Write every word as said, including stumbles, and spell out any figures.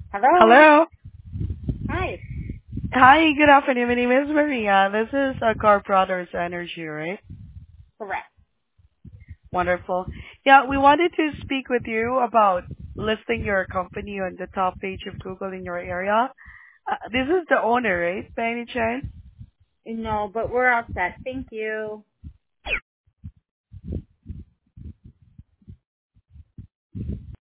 Hello. Hello. Hi. Hi, good afternoon. My name is Maria. This is uh, Car Brothers Energy, right? Correct. Wonderful. Yeah, we wanted to speak with you about listing your company on the top page of Google in your area. Uh, this is the owner, right? By any chance? No, but we're all set. Thank you.